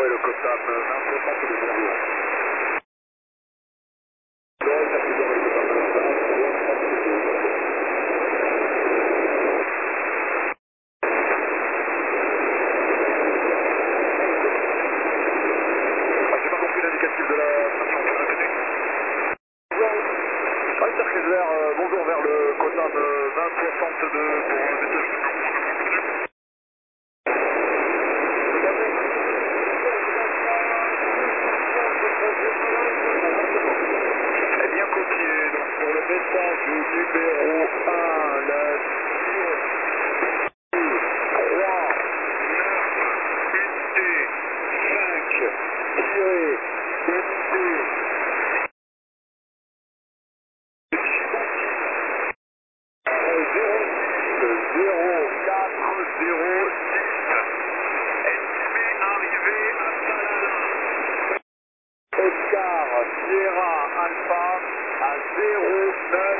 et le Cotam 2060 de Berlioz. J'ai pas compris l'indicatif de la station, vous répétez? Circuit vert, bonjour vers le Cotam 2062 pour un détachement numéro 1. Eh bien copié, donc pour le message numéro 1, la 3, 9, unité, 5, tiré, unité, 0406, estimé arrivé à Salalin. Oscar Sierra Alpha à 09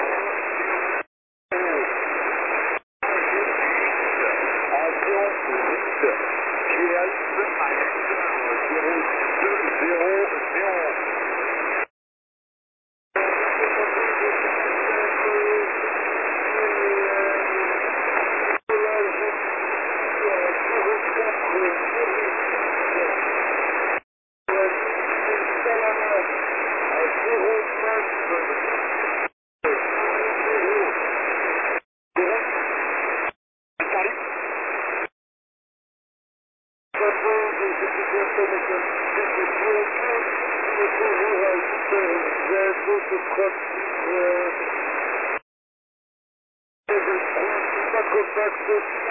avion 8 GLS à l'extérieur 020. Contact